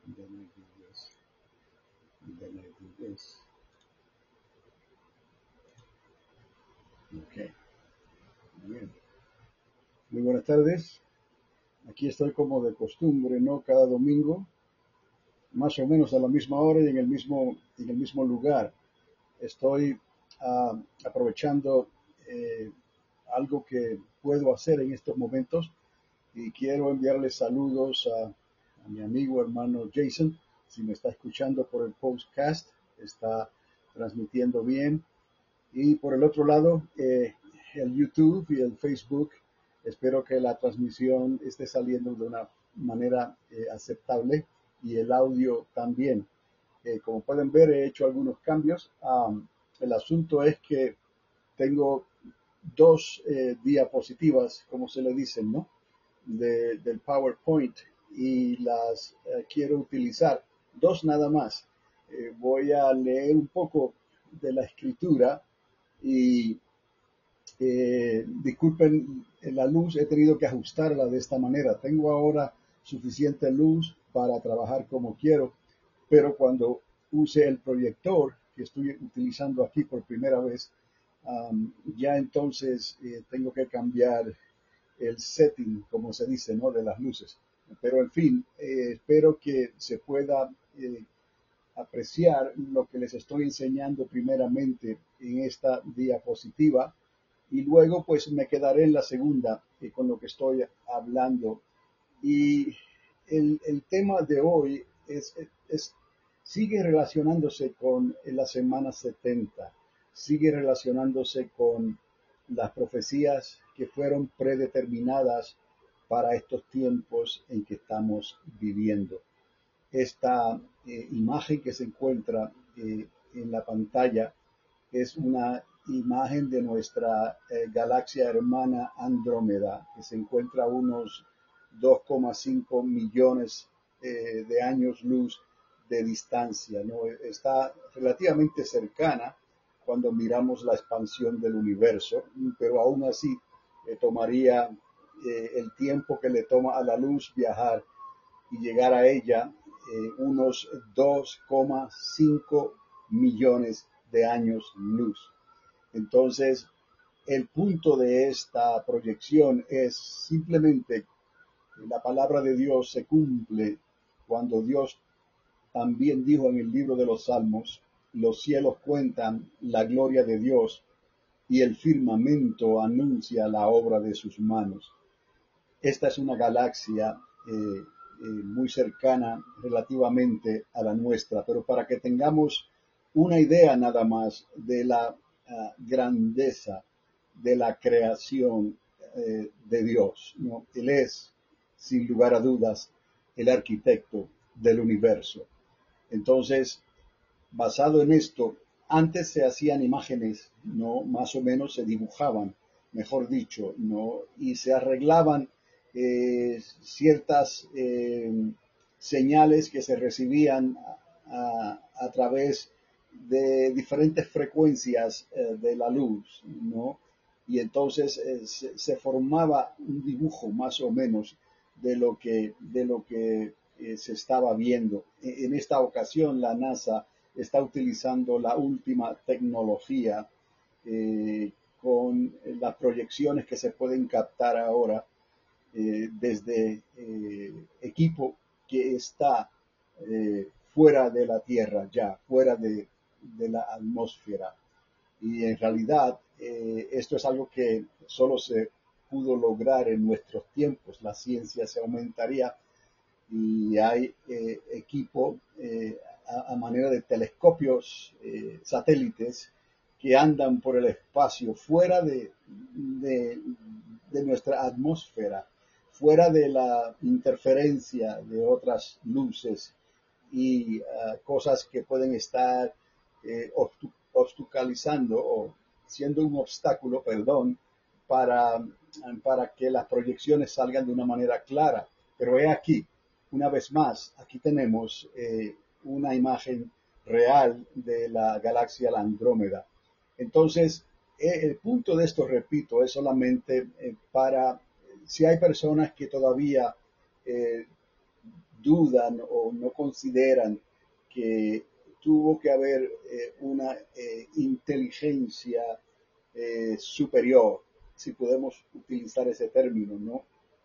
Benavides, Benavides. Ok, bien. Muy buenas tardes. Aquí estoy como de costumbre, ¿no? Cada domingo, más o menos a la misma hora y en el mismo lugar. Estoy aprovechando eh, algo que puedo hacer en estos momentos y quiero enviarle saludos a mi amigo hermano Jason. Si me está escuchando por el podcast, está transmitiendo bien. Y por el otro lado, el YouTube y el Facebook, espero que la transmisión esté saliendo de una manera aceptable y el audio también. Como pueden ver, he hecho algunos cambios. El asunto es que tengo dos diapositivas, como se le dicen, ¿no? Del PowerPoint y las quiero utilizar. Dos nada más. Voy a leer un poco de la escritura y disculpen la luz, he tenido que ajustarla de esta manera. Tengo ahora suficiente luz para trabajar como quiero, pero cuando use el proyector que estoy utilizando aquí por primera vez, ya entonces tengo que cambiar el setting, como se dice, ¿no? De las luces. Pero en fin, espero que se pueda apreciar lo que les estoy enseñando primeramente en esta diapositiva y luego pues me quedaré en la segunda con lo que estoy hablando. Y el tema de hoy sigue relacionándose con la semana 70, sigue relacionándose con las profecías que fueron predeterminadas para estos tiempos en que estamos viviendo. Esta imagen que se encuentra en la pantalla es una imagen de nuestra galaxia hermana Andrómeda, que se encuentra a unos 2,5 millones de años luz de distancia, ¿no? Está relativamente cercana cuando miramos la expansión del universo, pero aún así tomaría el tiempo que le toma a la luz viajar y llegar a ella unos 2,5 millones de años luz. Entonces, el punto de esta proyección es simplemente la palabra de Dios se cumple cuando Dios también dijo en el libro de los Salmos, los cielos cuentan la gloria de Dios y el firmamento anuncia la obra de sus manos. Esta es una galaxia muy cercana relativamente a la nuestra, pero para que tengamos una idea nada más de la grandeza de la creación de Dios, ¿no? Él es, sin lugar a dudas, el arquitecto del universo. Entonces, basado en esto, antes se hacían imágenes, ¿no? Más o menos se dibujaban, mejor dicho, ¿no? Y se arreglaban ciertas señales que se recibían a través de diferentes frecuencias de la luz, ¿no? Y entonces se formaba un dibujo más o menos de lo que se estaba viendo. En esta ocasión la NASA está utilizando la última tecnología con las proyecciones que se pueden captar ahora desde equipo que está fuera de la Tierra, ya fuera de la atmósfera. Y en realidad esto es algo que solo se pudo lograr en nuestros tiempos. La ciencia se aumentaría y hay equipo a manera de telescopios, satélites que andan por el espacio fuera de nuestra atmósfera, fuera de la interferencia de otras luces y cosas que pueden estar obstaculizando o siendo un obstáculo, perdón, para, para que las proyecciones salgan de una manera clara. Pero he aquí, una vez más, aquí tenemos una imagen real de la galaxia la Andrómeda. Entonces, el punto de esto, repito, es solamente para si hay personas que todavía eh, dudan o no consideran que tuvo que haber una inteligencia superior, si podemos utilizar ese término, ¿no?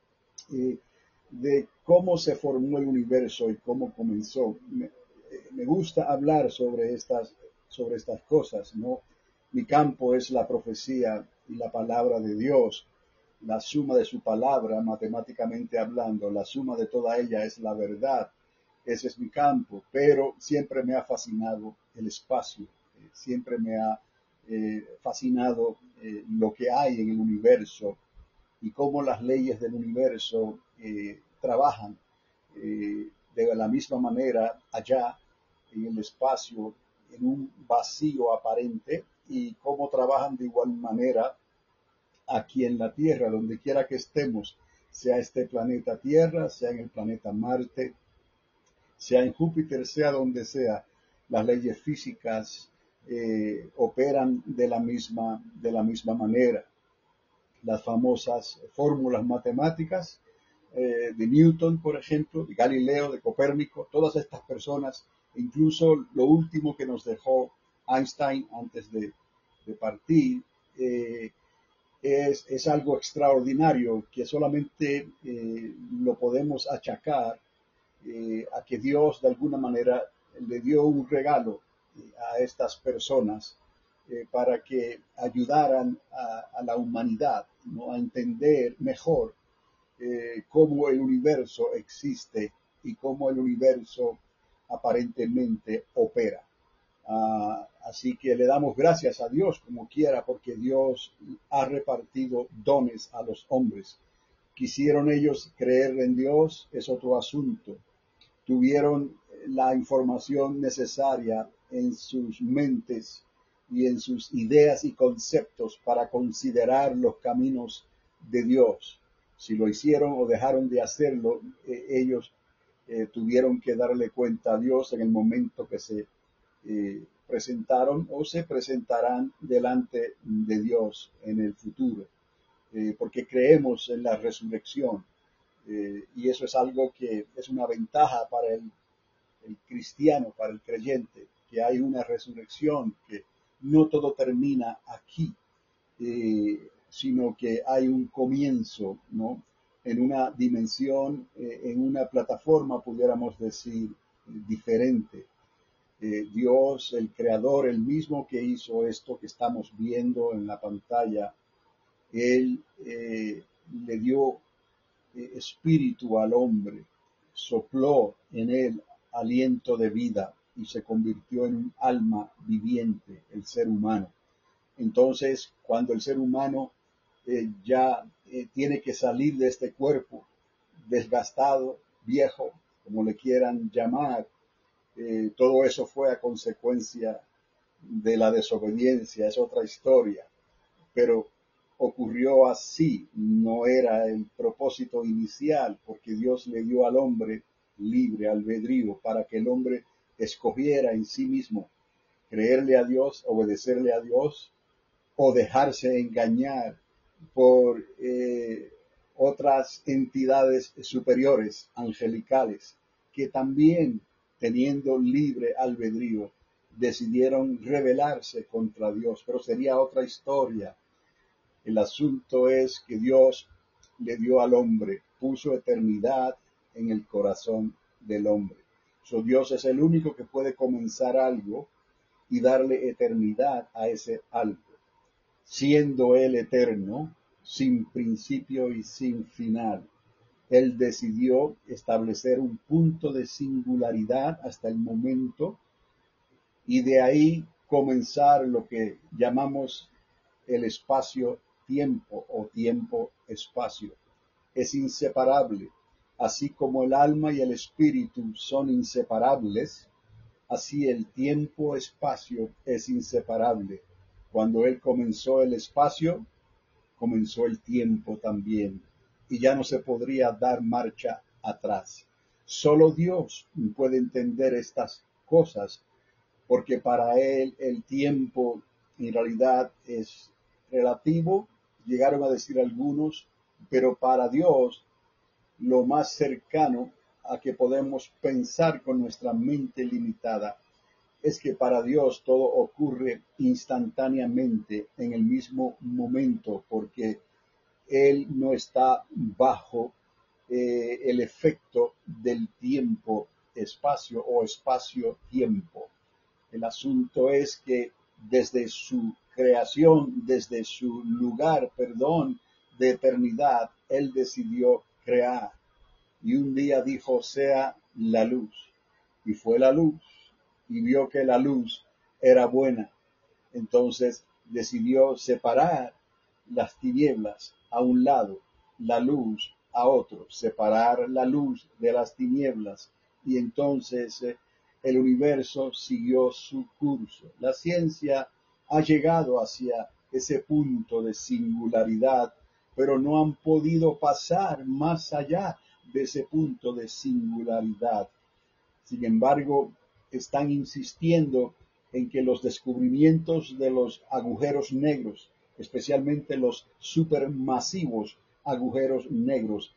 De cómo se formó el universo y cómo comenzó. Me gusta hablar sobre estas cosas, ¿no? Mi campo es la profecía y la palabra de Dios, la suma de su palabra, matemáticamente hablando, la suma de toda ella es la verdad. Ese es mi campo, pero siempre me ha fascinado el espacio, siempre me ha fascinado lo que hay en el universo y cómo las leyes del universo trabajan de la misma manera allá en el espacio, en un vacío aparente, y cómo trabajan de igual manera aquí en la Tierra, donde quiera que estemos, sea este planeta Tierra, sea en el planeta Marte, sea en Júpiter, sea donde sea, las leyes físicas operan de la misma manera. Las famosas fórmulas matemáticas de Newton, por ejemplo, de Galileo, de Copérnico, todas estas personas, incluso lo último que nos dejó Einstein antes de partir, es algo extraordinario que solamente lo podemos achacar a que Dios de alguna manera le dio un regalo a estas personas para que ayudaran a la humanidad, ¿no? A entender mejor cómo el universo existe y cómo el universo aparentemente opera. Así que le damos gracias a Dios como quiera, porque Dios ha repartido dones a los hombres. Quisieron ellos creer en Dios, es otro asunto. Tuvieron la información necesaria en sus mentes y en sus ideas y conceptos para considerar los caminos de Dios. Si lo hicieron o dejaron de hacerlo, ellos tuvieron que darle cuenta a Dios en el momento que se presentaron o se presentarán delante de Dios en el futuro, porque creemos en la resurrección. Y eso es algo que es una ventaja para el cristiano, para el creyente, que hay una resurrección, que no todo termina aquí, sino que hay un comienzo, ¿no? En una dimensión, en una plataforma, pudiéramos decir, diferente. Dios, el creador, el mismo que hizo esto que estamos viendo en la pantalla, Él le dio espíritu al hombre, sopló en él aliento de vida y se convirtió en un alma viviente, el ser humano. Entonces, cuando el ser humano ya tiene que salir de este cuerpo desgastado, viejo, como le quieran llamar, todo eso fue a consecuencia de la desobediencia, es otra historia, pero ocurrió así, no era el propósito inicial, porque Dios le dio al hombre libre albedrío para que el hombre escogiera en sí mismo creerle a Dios, obedecerle a Dios o dejarse engañar por otras entidades superiores, angelicales, que también, teniendo libre albedrío, decidieron rebelarse contra Dios, pero sería otra historia. El asunto es que Dios le dio al hombre, puso eternidad en el corazón del hombre. So, Dios es el único que puede comenzar algo y darle eternidad a ese algo. Siendo Él eterno, sin principio y sin final, Él decidió establecer un punto de singularidad hasta el momento y de ahí comenzar lo que llamamos el espacio-tiempo o tiempo-espacio. Es inseparable. Así como el alma y el espíritu son inseparables, así el tiempo-espacio es inseparable. Cuando Él comenzó el espacio, comenzó el tiempo también, y ya no se podría dar marcha atrás. Solo Dios puede entender estas cosas, porque para Él el tiempo en realidad es relativo, llegaron a decir algunos, pero para Dios lo más cercano a que podemos pensar con nuestra mente limitada es que para Dios todo ocurre instantáneamente en el mismo momento, porque Él no está bajo el efecto del tiempo, espacio o espacio-tiempo. El asunto es que desde su creación, desde su lugar, perdón, de eternidad, Él decidió crear. Y un día dijo, sea la luz. Y fue la luz. Y vio que la luz era buena. Entonces decidió separar las tinieblas a un lado, la luz a otro, separar la luz de las tinieblas. Y entonces el universo siguió su curso. La ciencia ha llegado hacia ese punto de singularidad, pero no han podido pasar más allá de ese punto de singularidad. Sin embargo, están insistiendo en que los descubrimientos de los agujeros negros, especialmente los supermasivos agujeros negros,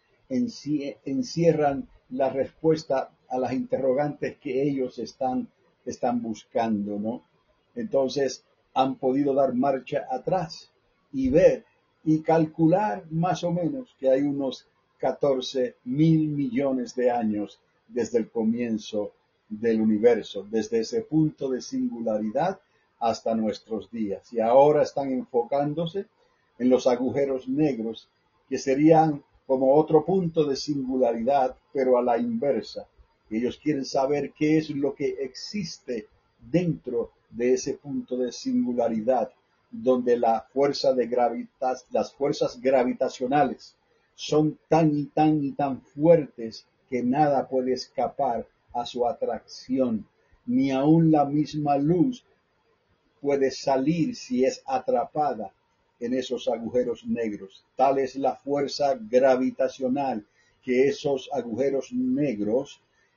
encierran la respuesta a las interrogantes que ellos están buscando, ¿no? Entonces, han podido dar marcha atrás y ver y calcular más o menos que hay unos 14.000 millones de años desde el comienzo del universo, desde ese punto de singularidad hasta nuestros días. Y ahora están enfocándose en los agujeros negros, que serían como otro punto de singularidad, pero a la inversa. Ellos quieren saber qué es lo que existe dentro de ese punto de singularidad, donde la fuerza de las fuerzas gravitacionales son tan y tan y tan fuertes que nada puede escapar a su atracción, ni aun la misma luz puede salir si es atrapada en esos agujeros negros. Tal es la fuerza gravitacional que esos agujeros negros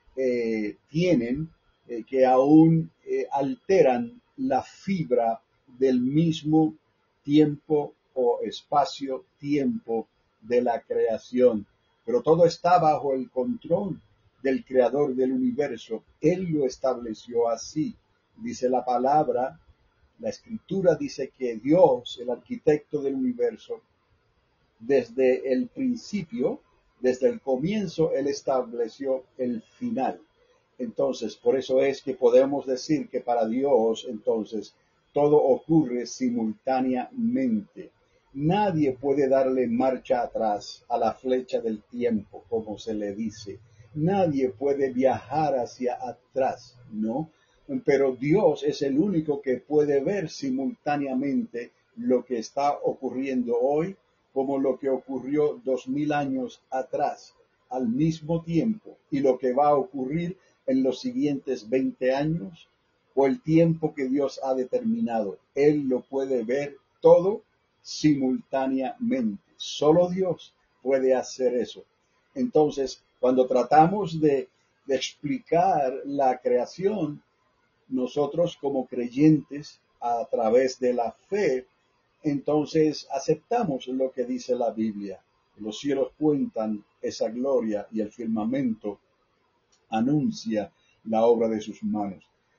tienen, que aún alteran la fibra del mismo tiempo o espacio-tiempo de la creación. Pero todo está bajo el control del creador del universo. Él lo estableció así. Dice la palabra, la escritura dice que Dios, el arquitecto del universo, desde el principio, desde el comienzo, Él estableció el final. Entonces, por eso es que podemos decir que para Dios, entonces, todo ocurre simultáneamente. Nadie puede darle marcha atrás a la flecha del tiempo, como se le dice. Nadie puede viajar hacia atrás, ¿no? Pero Dios es el único que puede ver simultáneamente lo que está ocurriendo hoy como lo que ocurrió 2000 años atrás, al mismo tiempo, y lo que va a ocurrir en los siguientes 20 años o el tiempo que Dios ha determinado. Él lo puede ver todo simultáneamente. Solo Dios puede hacer eso. Entonces, cuando tratamos de explicar la creación, nosotros como creyentes, a través de la fe, entonces aceptamos lo que dice la Biblia. Los cielos cuentan esa gloria y el firmamento anuncia la obra de sus manos.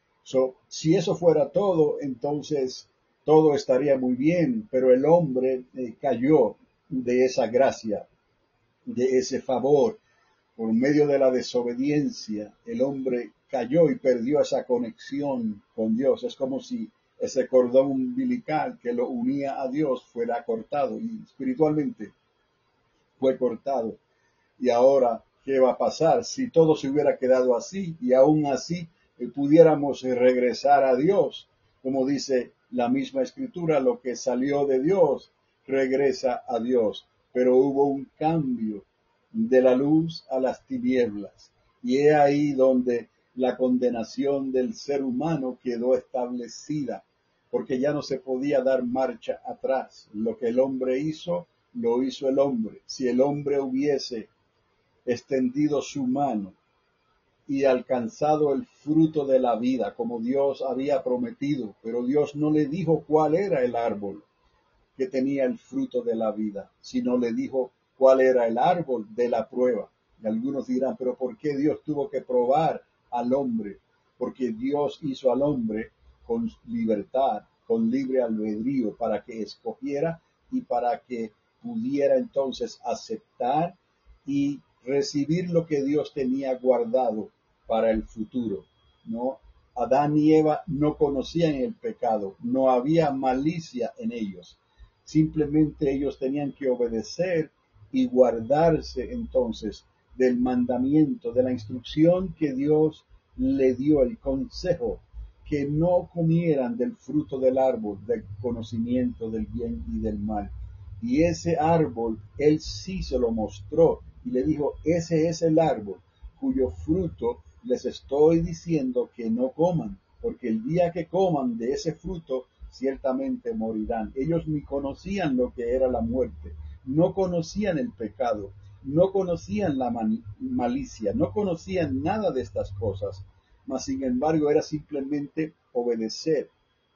Si eso fuera todo, entonces todo estaría muy bien, pero el hombre cayó de esa gracia, de ese favor. Por medio de la desobediencia, el hombre cayó y perdió esa conexión con Dios. Es como si ese cordón umbilical que lo unía a Dios fuera cortado, y espiritualmente fue cortado. Y ahora, ¿qué va a pasar? Si todo se hubiera quedado así y aún así pudiéramos regresar a Dios, como dice la misma escritura, lo que salió de Dios regresa a Dios. Pero hubo un cambio de la luz a las tinieblas. Y es ahí donde la condenación del ser humano quedó establecida, porque ya no se podía dar marcha atrás. Lo que el hombre hizo, lo hizo el hombre. Si el hombre hubiese extendido su mano y alcanzado el fruto de la vida, como Dios había prometido, pero Dios no le dijo cuál era el árbol que tenía el fruto de la vida, sino le dijo cuál era el árbol de la prueba. Y algunos dirán, pero ¿por qué Dios tuvo que probar al hombre? Porque Dios hizo al hombre con libertad, con libre albedrío, para que escogiera y para que pudiera entonces aceptar y recibir lo que Dios tenía guardado para el futuro, ¿no? Adán y Eva no conocían el pecado, no había malicia en ellos. Simplemente ellos tenían que obedecer y guardarse entonces del mandamiento, de la instrucción que Dios le dio, el consejo, que no comieran del fruto del árbol del conocimiento del bien y del mal. Y ese árbol, él sí se lo mostró y le dijo, ese es el árbol cuyo fruto les estoy diciendo que no coman, porque el día que coman de ese fruto, ciertamente morirán. Ellos ni conocían lo que era la muerte, no conocían el pecado, no conocían la malicia, no conocían nada de estas cosas, mas sin embargo era simplemente obedecer.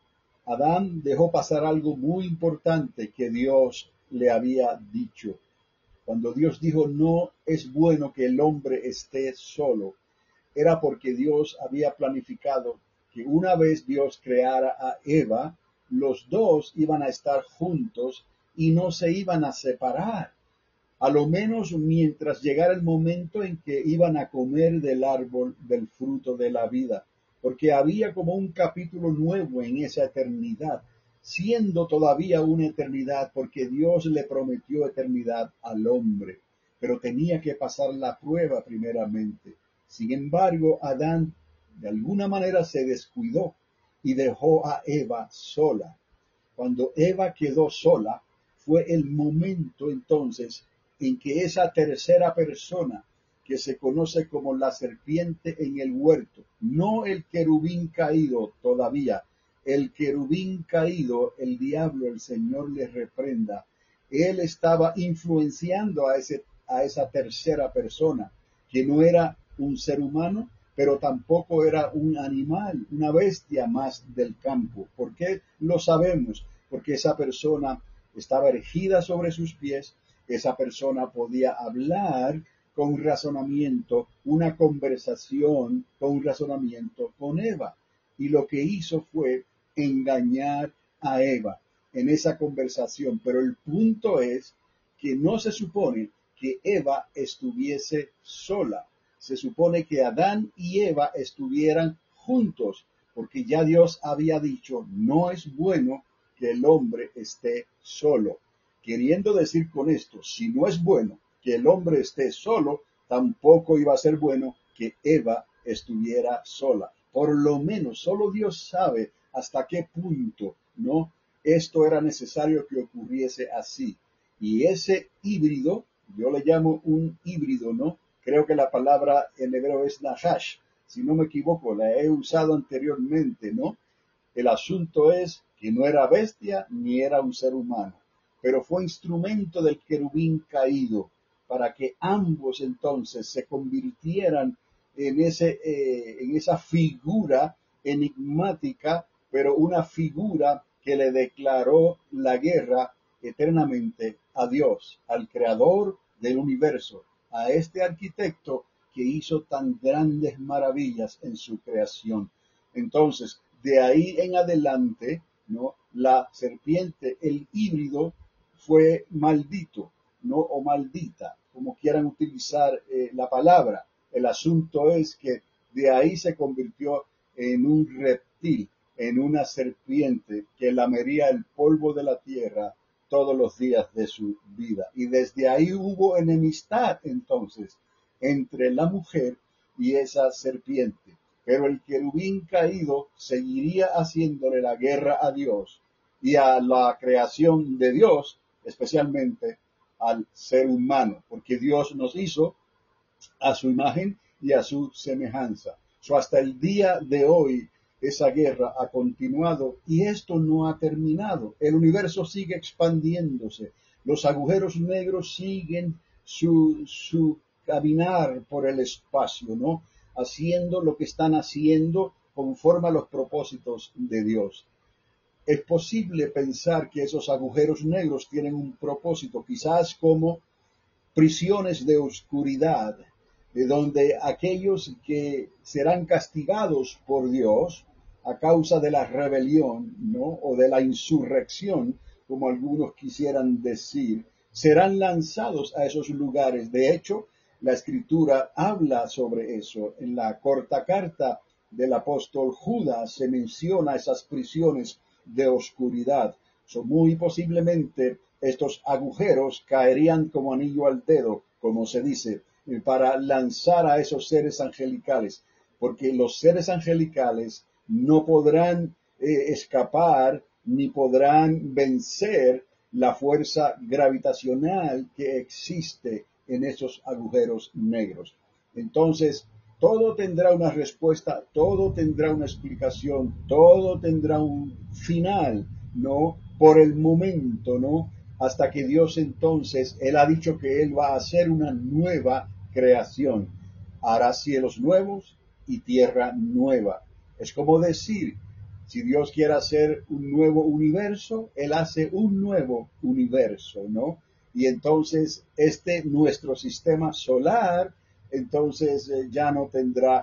Adán dejó pasar algo muy importante que Dios le había dicho. Cuando Dios dijo no es bueno que el hombre esté solo, era porque Dios había planificado que una vez Dios creara a Eva, los dos iban a estar juntos y no se iban a separar, a lo menos mientras llegara el momento en que iban a comer del árbol del fruto de la vida, porque había como un capítulo nuevo en esa eternidad, siendo todavía una eternidad, porque Dios le prometió eternidad al hombre, pero tenía que pasar la prueba primeramente. Sin embargo, Adán de alguna manera se descuidó y dejó a Eva sola. Cuando Eva quedó sola, fue el momento entonces en que esa tercera persona, que se conoce como la serpiente en el huerto, no el querubín caído todavía, el querubín caído, el diablo, el Señor le reprenda, él estaba influenciando a esa tercera persona, que no era un ser humano, pero tampoco era un animal, una bestia más del campo. ¿Por qué lo sabemos? Porque esa persona estaba erigida sobre sus pies, esa persona podía hablar con razonamiento, una conversación con un razonamiento con Eva. Y lo que hizo fue engañar a Eva en esa conversación. Pero el punto es que no se supone que Eva estuviese sola. Se supone que Adán y Eva estuvieran juntos, porque ya Dios había dicho, no es bueno que el hombre esté solo. Queriendo decir con esto, si no es bueno que el hombre esté solo, tampoco iba a ser bueno que Eva estuviera sola. Por lo menos, solo Dios sabe hasta qué punto, ¿no? Esto era necesario que ocurriese así. Y ese híbrido, yo le llamo un híbrido, ¿no? Creo que la palabra en hebreo es nahash, si no me equivoco, la he usado anteriormente, ¿no? El asunto es que no era bestia ni era un ser humano, pero fue instrumento del querubín caído para que ambos entonces se convirtieran en esa figura enigmática, pero una figura que le declaró la guerra eternamente a Dios, al creador del universo, a este arquitecto que hizo tan grandes maravillas en su creación. Entonces, de ahí en adelante, ¿no? La serpiente, el híbrido, fue maldito, ¿no? O maldita, como quieran utilizar la palabra. El asunto es que de ahí se convirtió en un reptil, en una serpiente que lamería el polvo de la tierra todos los días de su vida. Y desde ahí hubo enemistad entonces entre la mujer y esa serpiente. Pero el querubín caído seguiría haciéndole la guerra a Dios y a la creación de Dios, especialmente al ser humano, porque Dios nos hizo a su imagen y a su semejanza. Hasta el día de hoy esa guerra ha continuado y esto no ha terminado. El universo sigue expandiéndose. Los agujeros negros siguen su caminar por el espacio, ¿no? Haciendo lo que están haciendo conforme a los propósitos de Dios. Es posible pensar que esos agujeros negros tienen un propósito, quizás como prisiones de oscuridad de donde aquellos que serán castigados por Dios a causa de la rebelión, ¿no? O de la insurrección, como algunos quisieran decir, serán lanzados a esos lugares. De hecho, la escritura habla sobre eso. En la corta carta del apóstol Judas se menciona esas prisiones de oscuridad. Muy posiblemente estos agujeros caerían como anillo al dedo, como se dice, para lanzar a esos seres angelicales, porque los seres angelicales no podrán escapar ni podrán vencer la fuerza gravitacional que existe en esos agujeros negros. Entonces, todo tendrá una respuesta, todo tendrá una explicación, todo tendrá un final, ¿no? Por el momento, ¿no? Hasta que Dios entonces, Él ha dicho que Él va a hacer una nueva creación. Hará cielos nuevos y tierra nueva. Es como decir, si Dios quiere hacer un nuevo universo, Él hace un nuevo universo, ¿no? Y entonces nuestro sistema solar, entonces ya no tendrá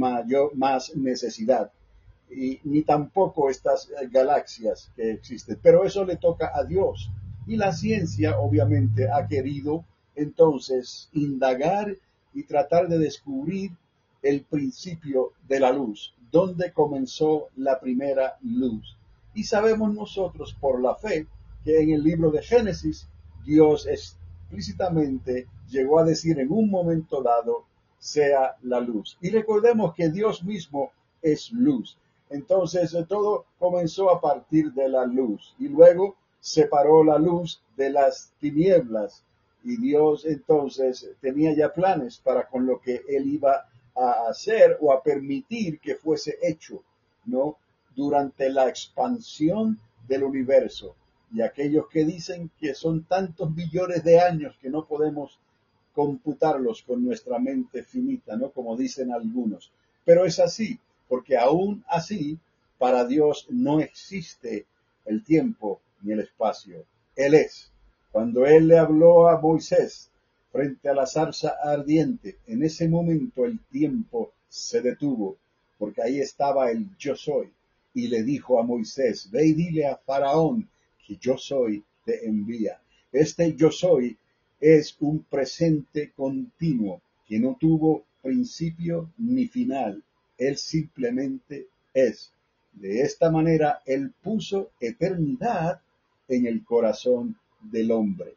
más necesidad. Ni tampoco estas galaxias que existen. Pero eso le toca a Dios. Y la ciencia obviamente ha querido entonces indagar y tratar de descubrir el principio de la luz, dónde comenzó la primera luz. Y sabemos nosotros por la fe que en el libro de Génesis Dios explícitamente llegó a decir en un momento dado, sea la luz. Y recordemos que Dios mismo es luz. Entonces todo comenzó a partir de la luz y luego separó la luz de las tinieblas y Dios entonces tenía ya planes para con lo que él iba a hacer o a permitir que fuese hecho, ¿no? Durante la expansión del universo. Y aquellos que dicen que son tantos billones de años que no podemos computarlos con nuestra mente finita, ¿no? Como dicen algunos. Pero es así, porque aún así, para Dios no existe el tiempo ni el espacio. Él es. Cuando Él le habló a Moisés frente a la zarza ardiente, en ese momento el tiempo se detuvo, porque ahí estaba el yo soy. Y le dijo a Moisés, ve y dile a Faraón que yo soy te envía. Este yo soy es un presente continuo que no tuvo principio ni final. Él simplemente es. De esta manera, Él puso eternidad en el corazón del hombre.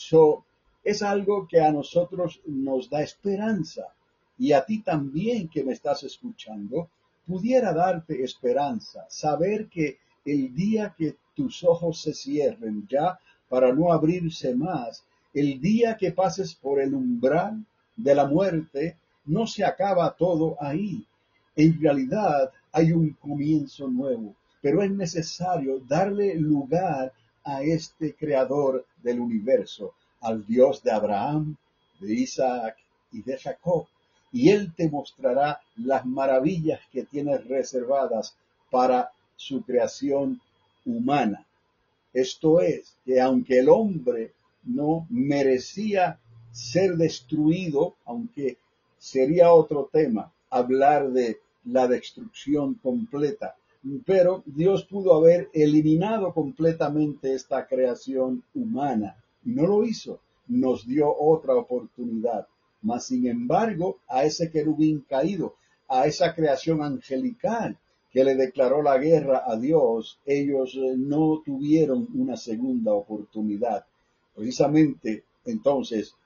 Es algo que a nosotros nos da esperanza y a ti también que me estás escuchando, pudiera darte esperanza, saber que el día que tus ojos se cierren ya para no abrirse más, el día que pases por el umbral de la muerte, no se acaba todo ahí. En realidad hay un comienzo nuevo, pero es necesario darle lugar a este creador del universo, al Dios de Abraham, de Isaac y de Jacob. Y Él te mostrará las maravillas que tiene reservadas para su creación humana. Esto es, que aunque el hombre no merecía ser destruido, aunque sería otro tema hablar de la destrucción completa, pero Dios pudo haber eliminado completamente esta creación humana y no lo hizo, nos dio otra oportunidad. Mas, sin embargo, a ese querubín caído, a esa creación angelical que le declaró la guerra a Dios, ellos no tuvieron una segunda oportunidad. Precisamente, entonces,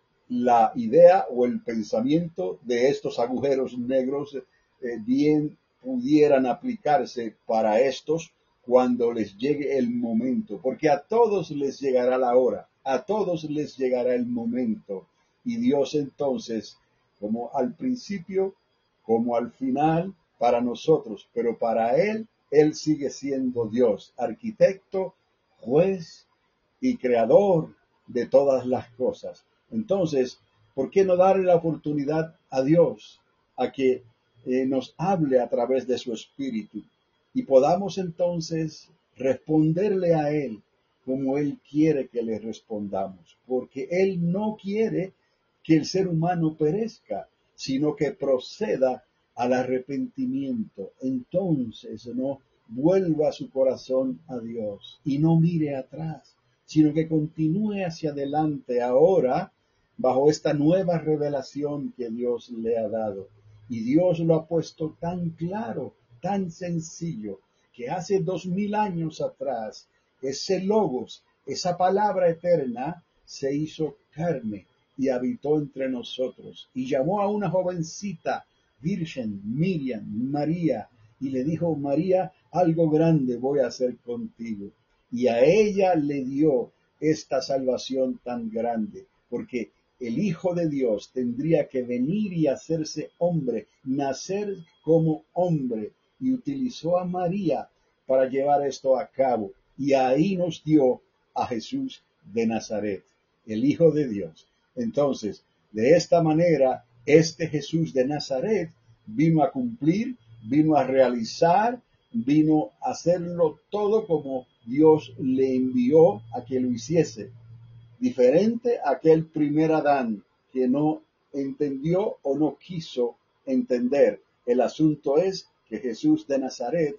la idea o el pensamiento de estos agujeros negros bien pudieran aplicarse para estos cuando les llegue el momento, porque a todos les llegará la hora, a todos les llegará el momento, y Dios entonces, como al principio, como al final, para nosotros, pero para Él, Él sigue siendo Dios, arquitecto, juez y creador de todas las cosas. Entonces, ¿por qué no darle la oportunidad a Dios a que nos hable a través de su Espíritu y podamos entonces responderle a Él como Él quiere que le respondamos? Porque Él no quiere que el ser humano perezca. sino que proceda al arrepentimiento. Entonces, no vuelva su corazón a Dios y no mire atrás, sino que continúe hacia adelante ahora bajo esta nueva revelación que Dios le ha dado. Y Dios lo ha puesto tan claro, tan sencillo, que hace 2000 años atrás, ese logos, esa palabra eterna, se hizo carne y habitó entre nosotros. Y llamó a una jovencita virgen, Miriam, María, y le dijo: María, algo grande voy a hacer contigo. Y a ella le dio esta salvación tan grande, porque el Hijo de Dios tendría que venir y hacerse hombre, nacer como hombre, y utilizó a María para llevar esto a cabo. Y ahí nos dio a Jesús de Nazaret, el Hijo de Dios. Entonces, de esta manera, este Jesús de Nazaret vino a cumplir, vino a realizar, vino a hacerlo todo como Dios le envió a que lo hiciese. Diferente a aquel primer Adán que no entendió o no quiso entender. El asunto es que Jesús de Nazaret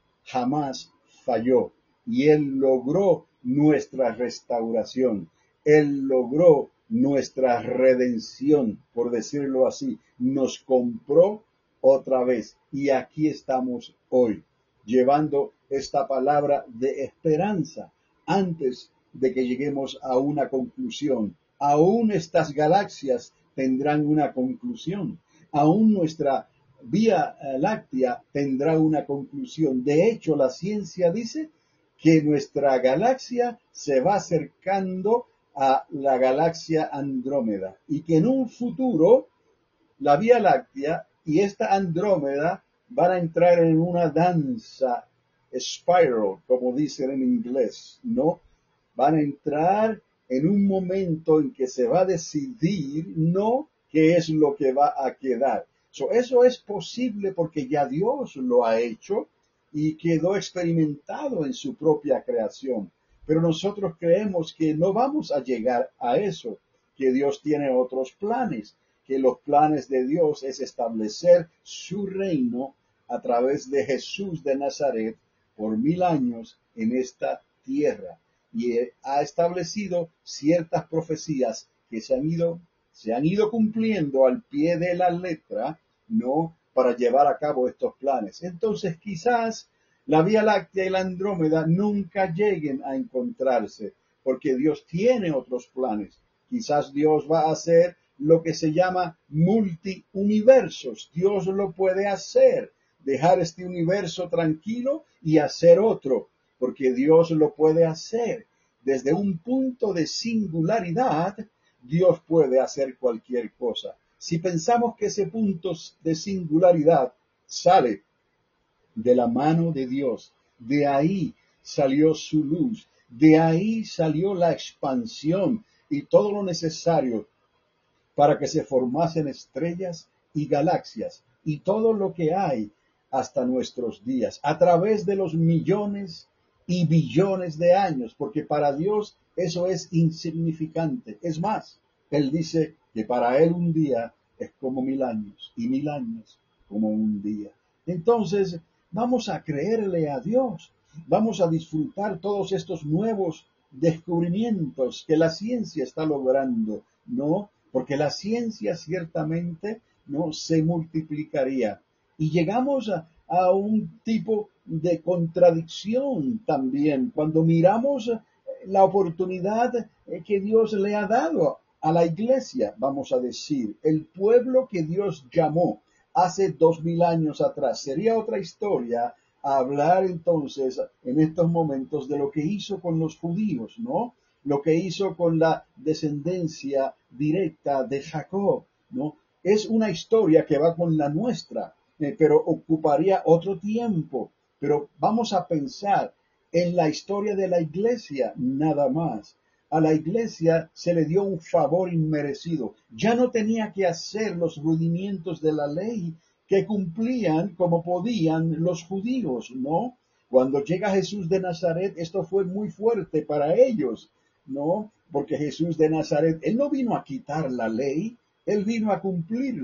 jamás falló y Él logró nuestra restauración. Él logró nuestra redención, por decirlo así. Nos compró otra vez y aquí estamos hoy, llevando esta palabra de esperanza antes de que lleguemos a una conclusión. Aún estas galaxias tendrán una conclusión. Aún nuestra Vía Láctea tendrá una conclusión. De hecho, la ciencia dice que nuestra galaxia se va acercando a la galaxia Andrómeda y que en un futuro la Vía Láctea y esta Andrómeda van a entrar en una danza spiral, como dicen en inglés, ¿no? Van a entrar en un momento en que se va a decidir no qué es lo que va a quedar. Eso es posible porque ya Dios lo ha hecho y quedó experimentado en su propia creación. Pero nosotros creemos que no vamos a llegar a eso, que Dios tiene otros planes, que los planes de Dios es establecer su reino a través de Jesús de Nazaret por 1000 años en esta tierra. Y ha establecido ciertas profecías que se han ido cumpliendo al pie de la letra, ¿no? Para llevar a cabo estos planes. Entonces, quizás la Vía Láctea y la Andrómeda nunca lleguen a encontrarse, porque Dios tiene otros planes. Quizás Dios va a hacer lo que se llama multiuniversos. Dios lo puede hacer, dejar este universo tranquilo y hacer otro, porque Dios lo puede hacer. Desde un punto de singularidad, Dios puede hacer cualquier cosa. Si pensamos que ese punto de singularidad sale de la mano de Dios, de ahí salió su luz, de ahí salió la expansión y todo lo necesario para que se formasen estrellas y galaxias y todo lo que hay hasta nuestros días, a través de los millones y billones de años, porque para Dios eso es insignificante. Es más, Él dice que para Él un día es como 1000 años y 1000 años como un día. Entonces, vamos a creerle a Dios, vamos a disfrutar todos estos nuevos descubrimientos que la ciencia está logrando, ¿no? Porque la ciencia ciertamente no se multiplicaría. Y llegamos a un tipo de contradicción también cuando miramos la oportunidad que Dios le ha dado a la iglesia, vamos a decir, el pueblo que Dios llamó hace 2000 años atrás. Sería otra historia hablar entonces en estos momentos de lo que hizo con los judíos, ¿no? Lo que hizo con la descendencia directa de Jacob, ¿no? Es una historia que va con la nuestra, pero ocuparía otro tiempo. Pero vamos a pensar en la historia de la iglesia nada más. A la iglesia se le dio un favor inmerecido. Ya no tenía que hacer los rudimientos de la ley que cumplían como podían los judíos, ¿no? Cuando llega Jesús de Nazaret, esto fue muy fuerte para ellos, ¿no? Porque Jesús de Nazaret, Él no vino a quitar la ley, Él vino a cumplirla.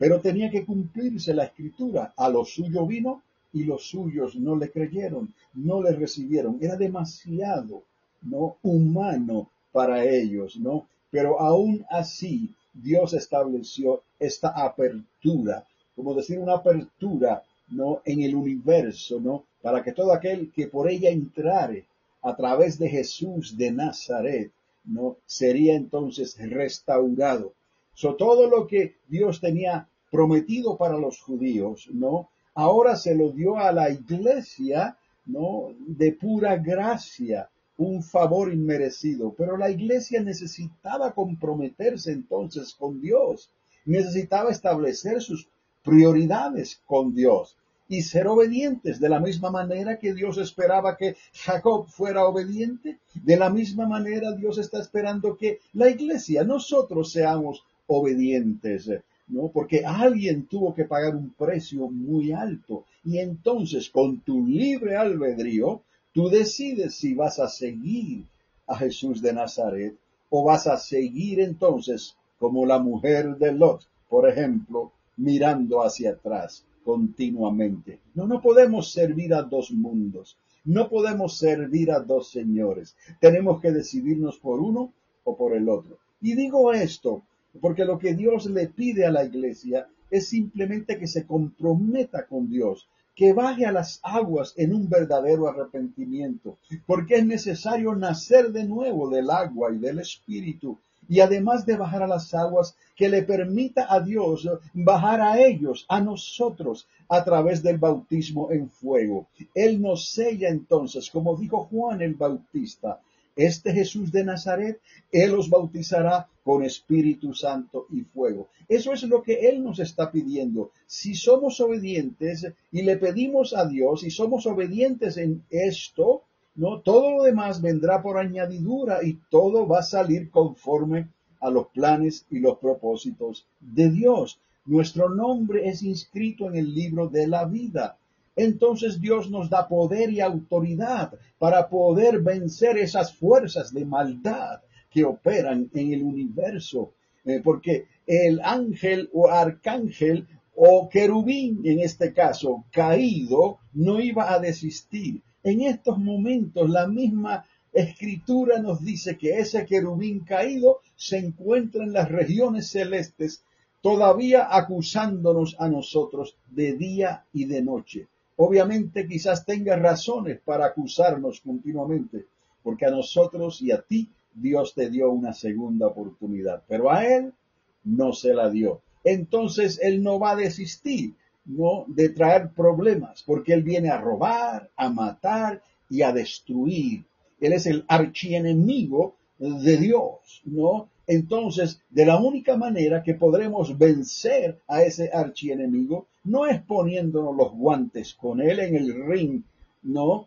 pero tenía que cumplirse la escritura. A lo suyo vino y los suyos no le creyeron, no le recibieron. Era demasiado, ¿no?, humano para ellos, ¿no? Pero aún así, Dios estableció esta apertura, como decir, una apertura, ¿no?, en el universo, ¿no?, para que todo aquel que por ella entrare a través de Jesús de Nazaret, ¿no?, sería entonces restaurado. Todo lo que Dios tenía prometido para los judíos, ¿no?, ahora se lo dio a la iglesia, ¿no?, de pura gracia, un favor inmerecido. Pero la iglesia necesitaba comprometerse entonces con Dios, necesitaba establecer sus prioridades con Dios y ser obedientes de la misma manera que Dios esperaba que Jacob fuera obediente. De la misma manera Dios está esperando que la iglesia, nosotros, seamos obedientes, ¿no? Porque alguien tuvo que pagar un precio muy alto. Y entonces, con tu libre albedrío, tú decides si vas a seguir a Jesús de Nazaret o vas a seguir entonces como la mujer de Lot, por ejemplo, mirando hacia atrás continuamente. No, no podemos servir a dos mundos. No podemos servir a dos señores. Tenemos que decidirnos por uno o por el otro. Y digo esto porque lo que Dios le pide a la iglesia es simplemente que se comprometa con Dios, que baje a las aguas en un verdadero arrepentimiento, porque es necesario nacer de nuevo del agua y del Espíritu, y además de bajar a las aguas, que le permita a Dios bajar a ellos, a nosotros, a través del bautismo en fuego. Él nos sella entonces, como dijo Juan el Bautista, este Jesús de Nazaret, Él los bautizará con Espíritu Santo y fuego. Eso es lo que Él nos está pidiendo. Si somos obedientes y le pedimos a Dios y somos obedientes en esto, ¿no?, todo lo demás vendrá por añadidura y todo va a salir conforme a los planes y los propósitos de Dios. Nuestro nombre es inscrito en el libro de la vida. Entonces Dios nos da poder y autoridad para poder vencer esas fuerzas de maldad que operan en el universo. Porque el ángel o arcángel o querubín, en este caso, caído, no iba a desistir. En estos momentos, la misma Escritura nos dice que ese querubín caído se encuentra en las regiones celestes, todavía acusándonos a nosotros de día y de noche. Obviamente quizás tenga razones para acusarnos continuamente, porque a nosotros y a ti Dios te dio una segunda oportunidad, pero a él no se la dio. Entonces él no va a desistir, ¿no?, de traer problemas, porque él viene a robar, a matar y a destruir. Él es el archienemigo de Dios, ¿no? Entonces, de la única manera que podremos vencer a ese archienemigo no es poniéndonos los guantes con él en el ring, ¿no?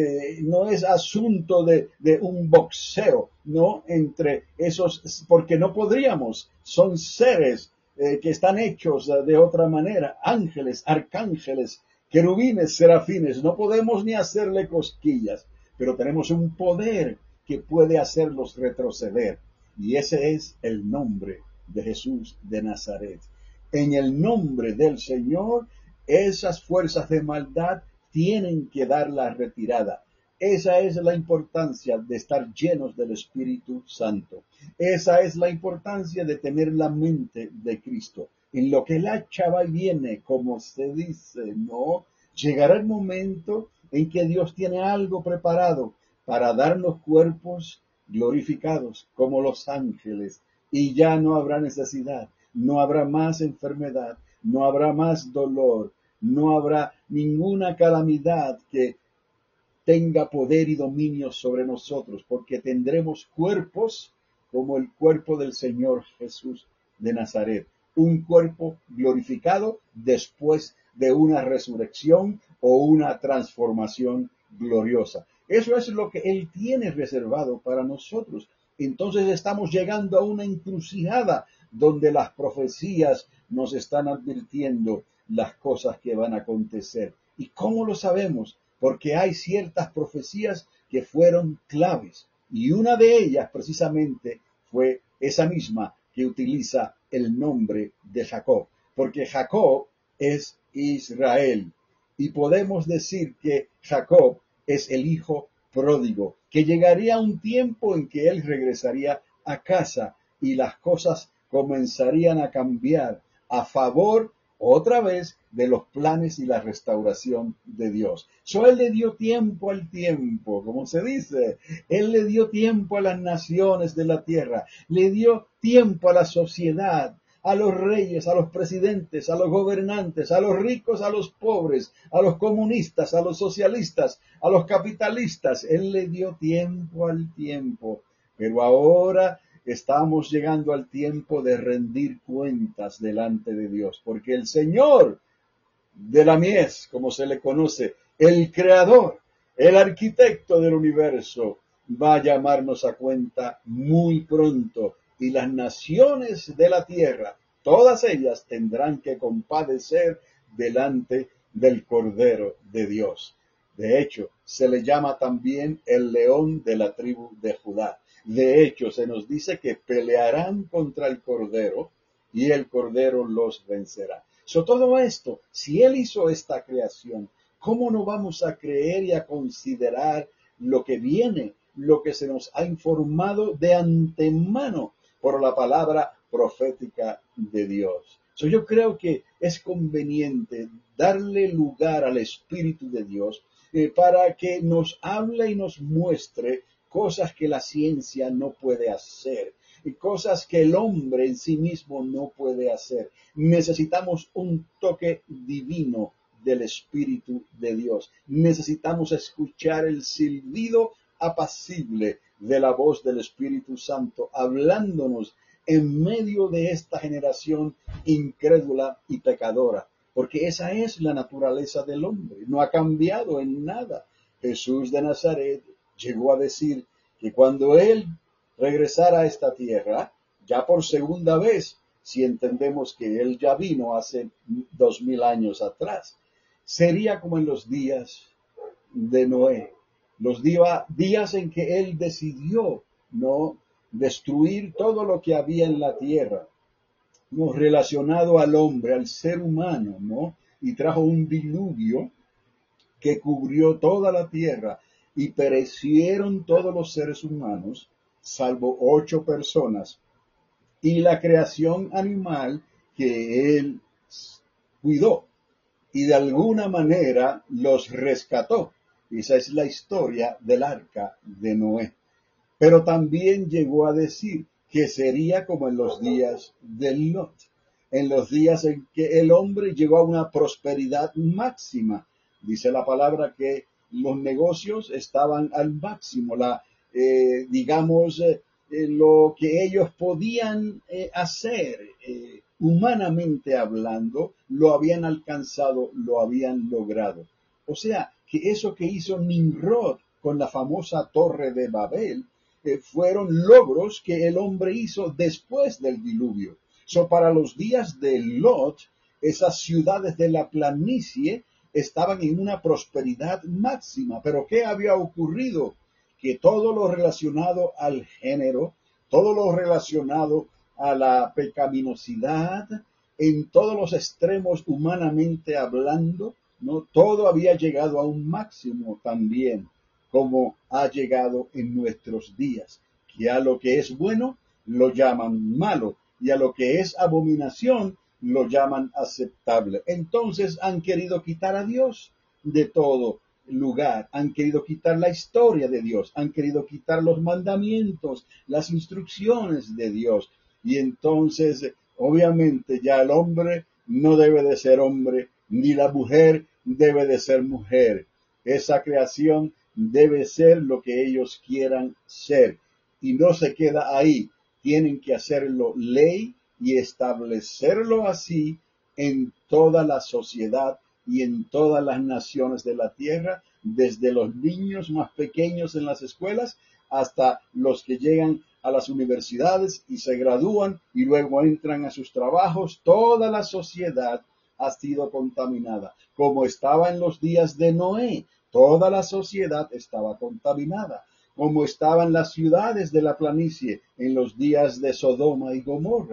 No es asunto de un boxeo, ¿no?, entre esos, porque no podríamos, son seres que están hechos de otra manera, ángeles, arcángeles, querubines, serafines, no podemos ni hacerle cosquillas, pero tenemos un poder que puede hacerlos retroceder, y ese es el nombre de Jesús de Nazaret. En el nombre del Señor, esas fuerzas de maldad tienen que dar la retirada. Esa es la importancia de estar llenos del Espíritu Santo. Esa es la importancia de tener la mente de Cristo. En lo que el hacha va y viene, como se dice, ¿no? Llegará el momento en que Dios tiene algo preparado para darnos cuerpos glorificados como los ángeles, y ya no habrá necesidad, no habrá más enfermedad, no habrá más dolor, no habrá ninguna calamidad que tenga poder y dominio sobre nosotros, porque tendremos cuerpos como el cuerpo del Señor Jesús de Nazaret, un cuerpo glorificado después de una resurrección o una transformación gloriosa. Eso es lo que Él tiene reservado para nosotros. Entonces estamos llegando a una encrucijada donde las profecías nos están advirtiendo las cosas que van a acontecer. ¿Y cómo lo sabemos? Porque hay ciertas profecías que fueron claves, y una de ellas precisamente fue esa misma que utiliza el nombre de Jacob. porque Jacob es Israel. Y podemos decir que Jacob es el hijo pródigo, que llegaría un tiempo en que él regresaría a casa y las cosas comenzarían a cambiar a favor otra vez de los planes y la restauración de Dios. Él le dio tiempo al tiempo, como se dice. Él le dio tiempo a las naciones de la tierra, le dio tiempo a la sociedad, a los reyes, a los presidentes, a los gobernantes, a los ricos, a los pobres, a los comunistas, a los socialistas, a los capitalistas. Él le dio tiempo al tiempo. Pero ahora estamos llegando al tiempo de rendir cuentas delante de Dios, porque el Señor de la mies, como se le conoce, el creador, el arquitecto del universo, va a llamarnos a cuenta muy pronto, y las naciones de la tierra, todas ellas tendrán que compadecer delante del Cordero de Dios. De hecho, se le llama también el león de la tribu de Judá. De hecho, se nos dice que pelearán contra el Cordero y el Cordero los vencerá. Todo esto, si Él hizo esta creación, ¿cómo no vamos a creer y a considerar lo que viene, lo que se nos ha informado de antemano por la palabra profética de Dios? Yo creo que es conveniente darle lugar al Espíritu de Dios para que nos hable y nos muestre cosas que la ciencia no puede hacer, y cosas que el hombre en sí mismo no puede hacer. Necesitamos un toque divino del Espíritu de Dios. Necesitamos escuchar el silbido apacible de la voz del Espíritu Santo hablándonos en medio de esta generación incrédula y pecadora, porque esa es la naturaleza del hombre, no ha cambiado en nada. Jesús de Nazaret llegó a decir que cuando Él regresara a esta tierra, ya por segunda vez, si entendemos que Él ya vino hace 2000 años atrás, sería como en los días de Noé, los días en que Él decidió no destruir todo lo que había en la tierra, no relacionado al hombre, al ser humano, ¿no? Y trajo un diluvio que cubrió toda la tierra y perecieron todos los seres humanos, salvo 8 personas, y la creación animal que Él cuidó y de alguna manera los rescató. Esa es la historia del arca de Noé. Pero también llegó a decir que sería como en los días de Lot, en los días en que el hombre llegó a una prosperidad máxima. Dice la palabra que los negocios estaban al máximo, lo que ellos podían hacer humanamente hablando, lo habían alcanzado, lo habían logrado. O sea, que eso que hizo Nimrod con la famosa Torre de Babel, fueron logros que el hombre hizo después del diluvio. Para los días de Lot, esas ciudades de la planicie estaban en una prosperidad máxima. Pero ¿qué había ocurrido? Que todo lo relacionado al género, todo lo relacionado a la pecaminosidad, en todos los extremos humanamente hablando, ¿no? Todo había llegado a un máximo también, como ha llegado en nuestros días, que a lo que es bueno lo llaman malo y a lo que es abominación lo llaman aceptable. Entonces han querido quitar a Dios de todo lugar, han querido quitar la historia de Dios, han querido quitar los mandamientos, las instrucciones de Dios, y entonces obviamente ya el hombre no debe de ser hombre, ni la mujer debe de ser mujer. Esa creación debe ser lo que ellos quieran ser, y no se queda ahí. Tienen que hacerlo ley y establecerlo así en toda la sociedad y en todas las naciones de la tierra, desde los niños más pequeños en las escuelas hasta los que llegan a las universidades y se gradúan y luego entran a sus trabajos. Toda la sociedad ha sido contaminada, como estaba en los días de Noé. Toda la sociedad estaba contaminada, como estaban las ciudades de la planicie en los días de Sodoma y Gomorra.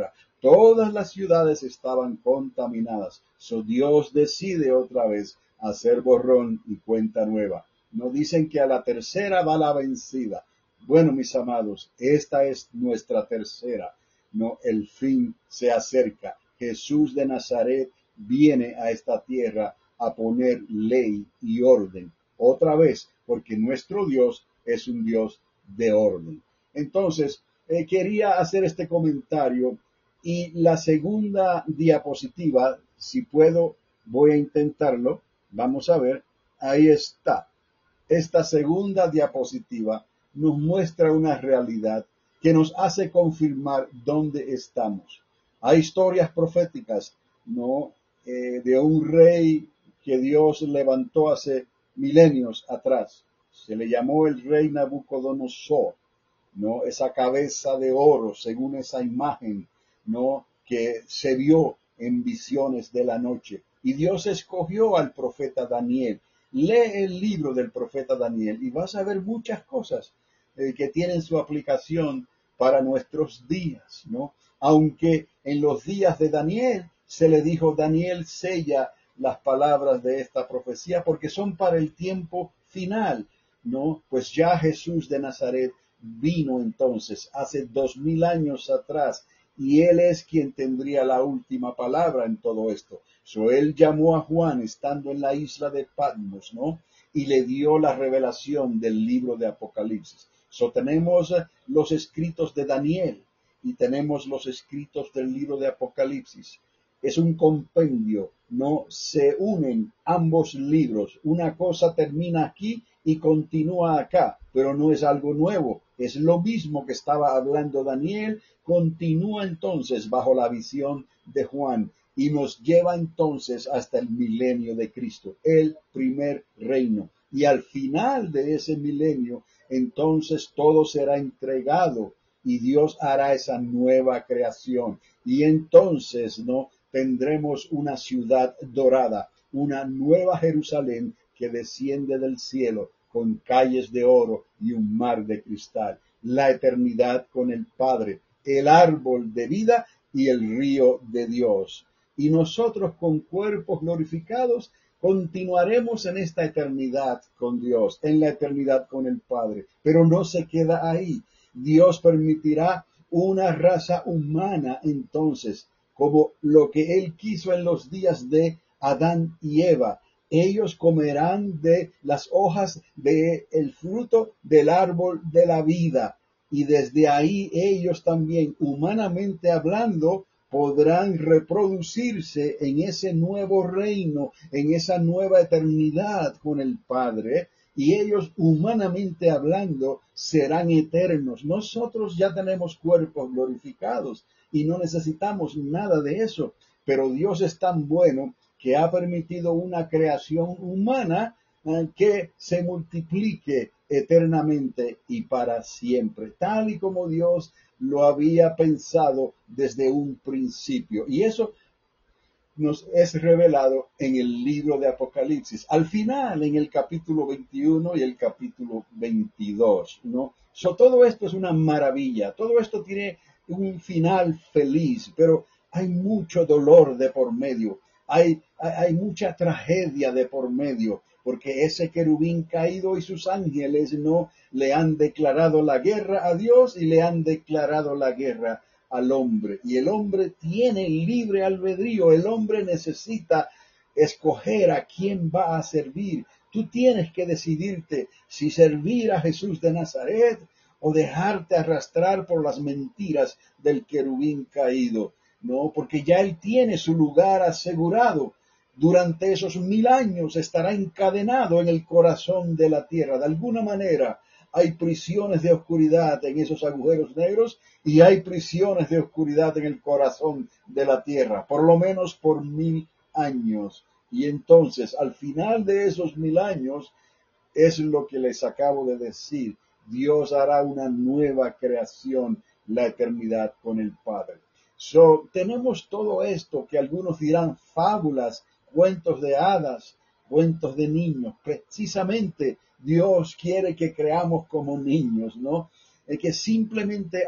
todas las ciudades estaban contaminadas. So Dios decide otra vez hacer borrón y cuenta nueva. No dicen que a la tercera va la vencida. Bueno, mis amados, esta es nuestra tercera. No, el fin se acerca. Jesús de Nazaret viene a esta tierra a poner ley y orden. Otra vez, porque nuestro Dios es un Dios de orden. Entonces, quería hacer este comentario y la segunda diapositiva, si puedo, voy a intentarlo. Vamos a ver, ahí está. Esta segunda diapositiva nos muestra una realidad que nos hace confirmar dónde estamos. Hay historias proféticas, ¿no? De un rey que Dios levantó hace milenios atrás. Se le llamó el rey Nabucodonosor, ¿no? Esa cabeza de oro, según esa imagen, ¿no? Que se vio en visiones de la noche. Y Dios escogió al profeta Daniel. Lee el libro del profeta Daniel y vas a ver muchas cosas que tienen su aplicación para nuestros días, ¿no? Aunque en los días de Daniel se le dijo, Daniel, sella las palabras de esta profecía porque son para el tiempo final, ¿no? Pues ya Jesús de Nazaret vino entonces hace 2000 años atrás y él es quien tendría la última palabra en todo esto. So, él llamó a Juan estando en la isla de Patmos, ¿no? Y le dio la revelación del libro de Apocalipsis. So, tenemos los escritos de Daniel y tenemos los escritos del libro de Apocalipsis. Es un compendio, no se unen ambos libros. Una cosa termina aquí y continúa acá, pero no es algo nuevo. Es lo mismo que estaba hablando Daniel, continúa entonces bajo la visión de Juan y nos lleva entonces hasta el milenio de Cristo, el primer reino. Y al final de ese milenio, entonces todo será entregado y Dios hará esa nueva creación. Y entonces, ¿no? Tendremos una ciudad dorada, una nueva Jerusalén que desciende del cielo con calles de oro y un mar de cristal. La eternidad con el Padre, el árbol de vida y el río de Dios. Y nosotros con cuerpos glorificados continuaremos en esta eternidad con Dios, en la eternidad con el Padre. Pero no se queda ahí. Dios permitirá una raza humana entonces, como lo que Él quiso en los días de Adán y Eva. Ellos comerán de las hojas del fruto del árbol de la vida. Y desde ahí ellos también, humanamente hablando, podrán reproducirse en ese nuevo reino, en esa nueva eternidad con el Padre, y ellos, humanamente hablando, serán eternos. Nosotros ya tenemos cuerpos glorificados y no necesitamos nada de eso, pero Dios es tan bueno que ha permitido una creación humana que se multiplique eternamente y para siempre, tal y como Dios lo había pensado desde un principio. Y eso nos es revelado en el libro de Apocalipsis, al final en el capítulo 21 y el capítulo 22, ¿no? Todo esto es una maravilla, todo esto tiene un final feliz, pero hay mucho dolor de por medio, hay mucha tragedia de por medio, porque ese querubín caído y sus ángeles no le han declarado la guerra a Dios y le han declarado la guerra al hombre. Y el hombre tiene libre albedrío, el hombre necesita escoger a quién va a servir. Tú tienes que decidirte si servir a Jesús de Nazaret o dejarte arrastrar por las mentiras del querubín caído. No, porque ya él tiene su lugar asegurado. Durante esos 1000 años estará encadenado en el corazón de la tierra. De alguna manera hay prisiones de oscuridad en esos agujeros negros y hay prisiones de oscuridad en el corazón de la tierra, por lo menos por 1000 años. Y entonces, al final de esos 1000 años, es lo que les acabo de decir. Dios hará una nueva creación, la eternidad con el Padre. Tenemos todo esto que algunos dirán fábulas, cuentos de hadas, cuentos de niños. Precisamente Dios quiere que creamos como niños, ¿no? Es que simplemente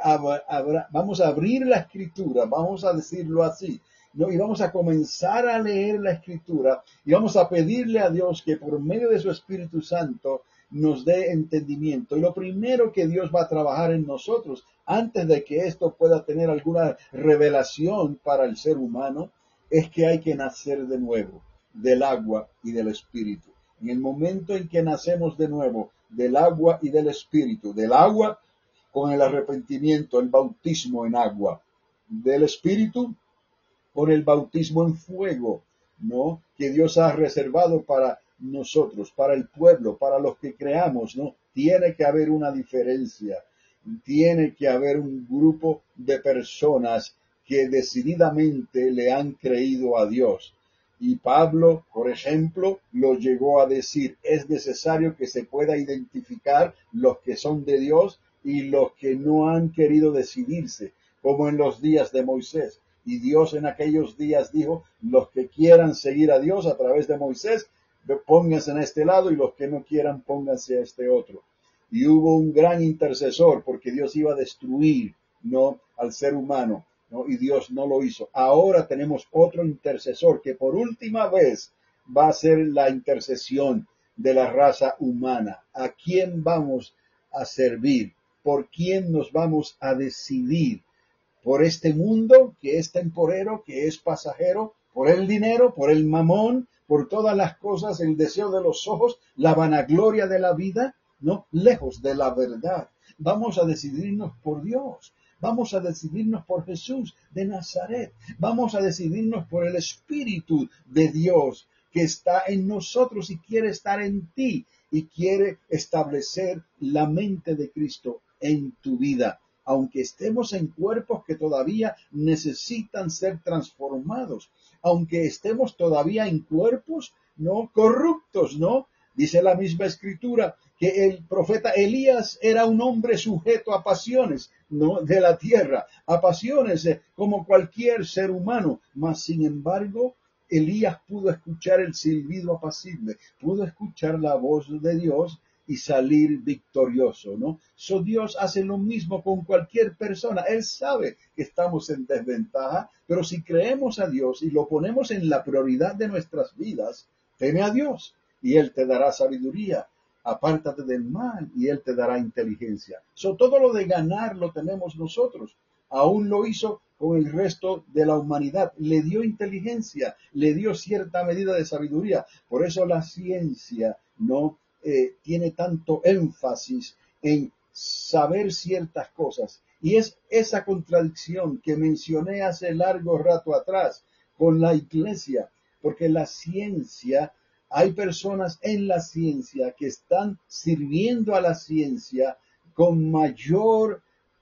vamos a abrir la escritura, vamos a decirlo así, ¿no? Y vamos a comenzar a leer la escritura y vamos a pedirle a Dios que por medio de su Espíritu Santo nos dé entendimiento. Y lo primero que Dios va a trabajar en nosotros, antes de que esto pueda tener alguna revelación para el ser humano, es que hay que nacer de nuevo, del agua y del Espíritu. En el momento en que nacemos de nuevo, del agua y del Espíritu, del agua con el arrepentimiento, el bautismo en agua, del Espíritu con el bautismo en fuego, ¿no? Que Dios ha reservado para nosotros, para el pueblo, para los que creamos, ¿no? Tiene que haber una diferencia, tiene que haber un grupo de personas que decididamente le han creído a Dios. Y Pablo, por ejemplo, lo llegó a decir, es necesario que se pueda identificar los que son de Dios y los que no han querido decidirse, como en los días de Moisés. Y Dios en aquellos días dijo, los que quieran seguir a Dios a través de Moisés, pónganse en este lado y los que no quieran, pónganse a este otro. Y hubo un gran intercesor porque Dios iba a destruir, ¿no?, al ser humano, ¿no? Y Dios no lo hizo. Ahora tenemos otro intercesor que por última vez va a ser la intercesión de la raza humana. ¿A quién vamos a servir? ¿Por quién nos vamos a decidir? ¿Por este mundo que es temporero, que es pasajero? ¿Por el dinero, por el mamón, por todas las cosas, el deseo de los ojos, la vanagloria de la vida? No, lejos de la verdad. Vamos a decidirnos por Dios. Vamos a decidirnos por Jesús de Nazaret. Vamos a decidirnos por el Espíritu de Dios que está en nosotros y quiere estar en ti y quiere establecer la mente de Cristo en tu vida, aunque estemos en cuerpos que todavía necesitan ser transformados, aunque estemos todavía en cuerpos no corruptos, ¿no? Dice la misma escritura que el profeta Elías era un hombre sujeto a pasiones, ¿no?, de la tierra, a pasiones como cualquier ser humano, mas sin embargo Elías pudo escuchar el silbido apacible, pudo escuchar la voz de Dios y salir victorioso, ¿no? So Dios hace lo mismo con cualquier persona. Él sabe que estamos en desventaja, pero si creemos a Dios y lo ponemos en la prioridad de nuestras vidas, teme a Dios y Él te dará sabiduría. Apártate del mal y Él te dará inteligencia. So todo lo de ganar lo tenemos nosotros. Aún lo hizo con el resto de la humanidad. Le dio inteligencia, le dio cierta medida de sabiduría. Por eso la ciencia no tiene tanto énfasis en saber ciertas cosas. Y es esa contradicción que mencioné hace largo rato atrás con la iglesia, porque la ciencia, hay personas en la ciencia que están sirviendo a la ciencia con mayor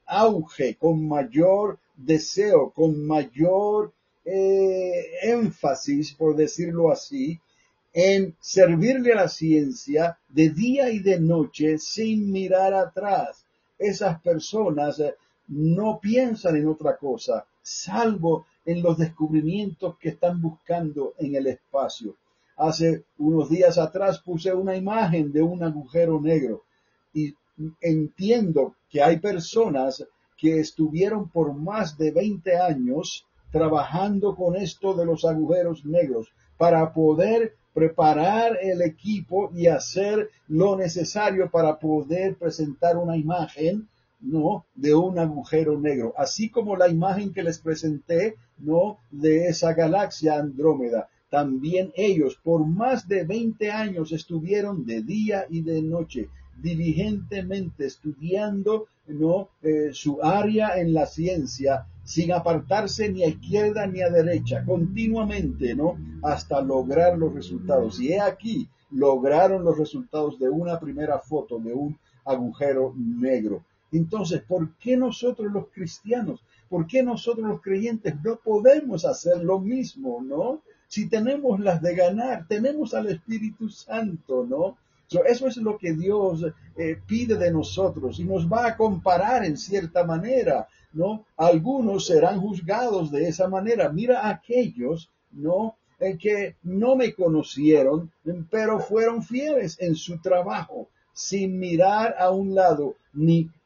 auge, con mayor deseo, con mayor énfasis, por decirlo así, en servirle a la ciencia de día y de noche sin mirar atrás. Esas personas no piensan en otra cosa, salvo en los descubrimientos que están buscando en el espacio. Hace unos días atrás puse una imagen de un agujero negro y entiendo que hay personas que estuvieron por más de 20 años trabajando con esto de los agujeros negros para poder preparar el equipo y hacer lo necesario para poder presentar una imagen, ¿no?, de un agujero negro, así como la imagen que les presenté, ¿no?, de esa galaxia Andrómeda. También ellos por más de 20 años estuvieron de día y de noche diligentemente estudiando, ¿no?, su área en la ciencia, sin apartarse ni a izquierda ni a derecha, continuamente, ¿no?, hasta lograr los resultados. Y he aquí, lograron los resultados de una primera foto de un agujero negro. Entonces, ¿por qué nosotros los cristianos, por qué nosotros los creyentes no podemos hacer lo mismo, no? Si tenemos las de ganar, tenemos al Espíritu Santo, ¿no? Eso es lo que Dios pide de nosotros y nos va a comparar en cierta manera, ¿no? Algunos serán juzgados de esa manera. Mira a aquellos, ¿no?, que no me conocieron, pero fueron fieles en su trabajo, sin mirar a un lado, ni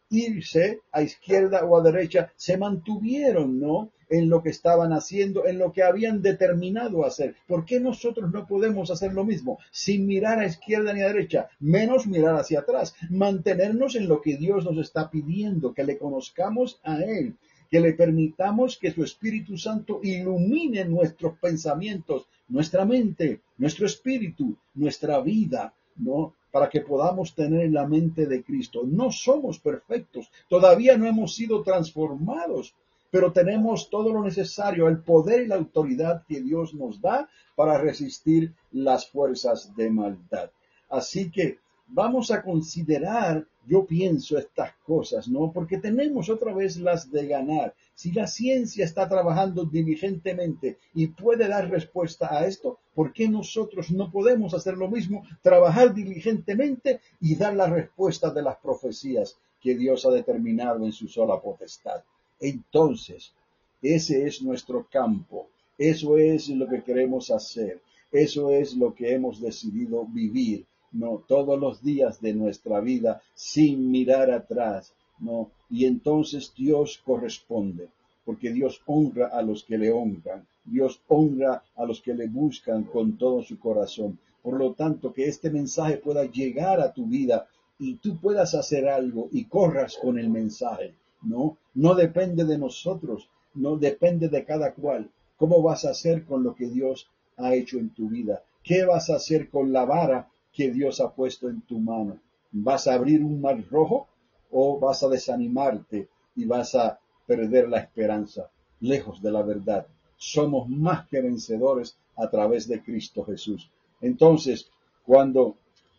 irse a izquierda o a derecha, se mantuvieron, ¿no?, en lo que estaban haciendo, en lo que habían determinado hacer. ¿Por qué nosotros no podemos hacer lo mismo? Sin mirar a izquierda ni a derecha, menos mirar hacia atrás, mantenernos en lo que Dios nos está pidiendo, que le conozcamos a Él, que le permitamos que su Espíritu Santo ilumine nuestros pensamientos, nuestra mente, nuestro espíritu, nuestra vida, ¿no?, para que podamos tener la mente de Cristo. No somos perfectos, todavía no hemos sido transformados, pero tenemos todo lo necesario, el poder y la autoridad que Dios nos da para resistir las fuerzas de maldad. Así que vamos a considerar, yo pienso, estas cosas, ¿no? Porque tenemos otra vez las de ganar. Si la ciencia está trabajando diligentemente y puede dar respuesta a esto, ¿por qué nosotros no podemos hacer lo mismo? Trabajar diligentemente y dar la respuesta de las profecías que Dios ha determinado en su sola potestad. Entonces, ese es nuestro campo. Eso es lo que queremos hacer. Eso es lo que hemos decidido vivir, ¿no?, todos los días de nuestra vida sin mirar atrás, ¿no? Y entonces Dios corresponde, porque Dios honra a los que le honran. Dios honra a los que le buscan con todo su corazón. Por lo tanto, que este mensaje pueda llegar a tu vida y tú puedas hacer algo y corras con el mensaje, ¿no? No depende de nosotros, no depende de cada cual. ¿Cómo vas a hacer con lo que Dios ha hecho en tu vida? ¿Qué vas a hacer con la vara que Dios ha puesto en tu mano? ¿Vas a abrir un mar rojo o vas a desanimarte y vas a perder la esperanza? Lejos de la verdad. Somos más que vencedores a través de Cristo Jesús. Entonces, cuando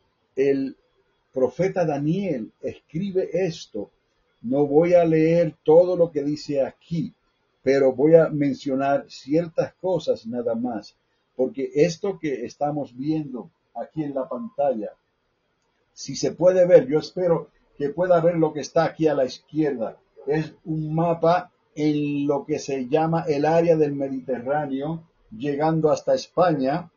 el profeta Daniel escribe esto, no voy a leer todo lo que dice aquí, pero voy a mencionar ciertas cosas nada más, porque esto que estamos viendo aquí en la pantalla, si se puede ver, yo espero que pueda ver lo que está aquí a la izquierda, es un mapa en lo que se llama el área del Mediterráneo, llegando hasta España,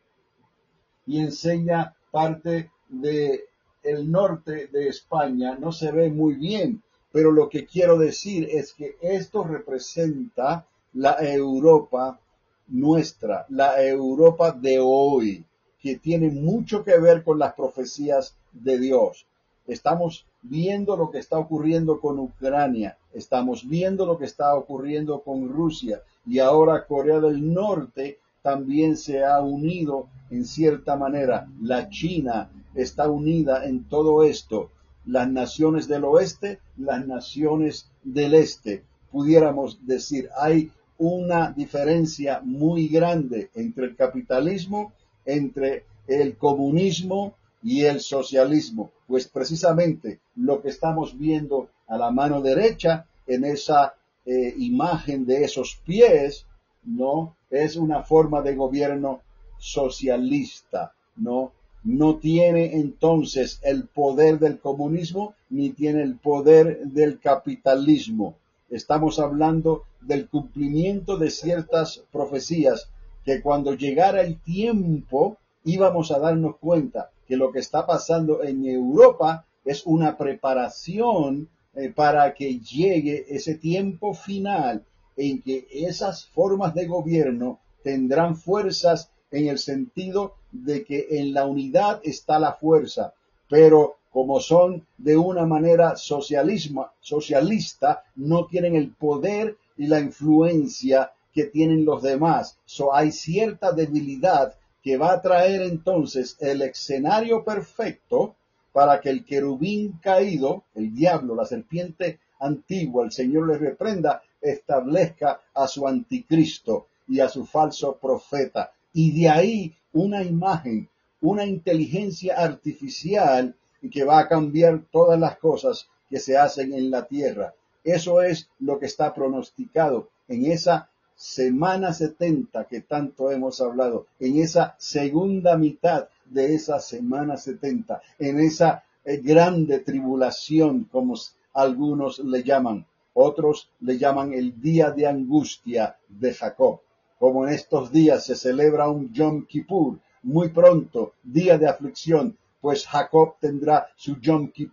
y enseña parte de el norte de España. No se ve muy bien, pero lo que quiero decir es que esto representa la Europa nuestra, la Europa de hoy, que tiene mucho que ver con las profecías de Dios. Estamos viendo lo que está ocurriendo con Ucrania, estamos viendo lo que está ocurriendo con Rusia, y ahora Corea del Norte también se ha unido en cierta manera. La China está unida en todo esto. Las naciones del oeste, las naciones del este. Pudiéramos decir, hay una diferencia muy grande entre el capitalismo, entre el comunismo y el socialismo. Pues precisamente lo que estamos viendo a la mano derecha en esa imagen de esos pies, ¿no?, es una forma de gobierno socialista, ¿no? No tiene entonces el poder del comunismo ni tiene el poder del capitalismo. Estamos hablando del cumplimiento de ciertas profecías que cuando llegara el tiempo íbamos a darnos cuenta que lo que está pasando en Europa es una preparación para que llegue ese tiempo final en que esas formas de gobierno tendrán fuerzas en el sentido de que en la unidad está la fuerza, pero como son de una manera socialista, no tienen el poder y la influencia que tienen los demás. Hay cierta debilidad que va a traer entonces el escenario perfecto para que el querubín caído, el diablo, la serpiente antigua, el Señor le reprenda, establezca a su anticristo y a su falso profeta. Y de ahí una imagen, una inteligencia artificial que va a cambiar todas las cosas que se hacen en la tierra. Eso es lo que está pronosticado en esa semana 70 que tanto hemos hablado, en esa segunda mitad de esa semana 70, en esa grande tribulación, como algunos le llaman. Otros le llaman el día de angustia de Jacob. Como en estos días se celebra un Yom Kippur, muy pronto, día de aflicción, pues Jacob tendrá su Yom Kippur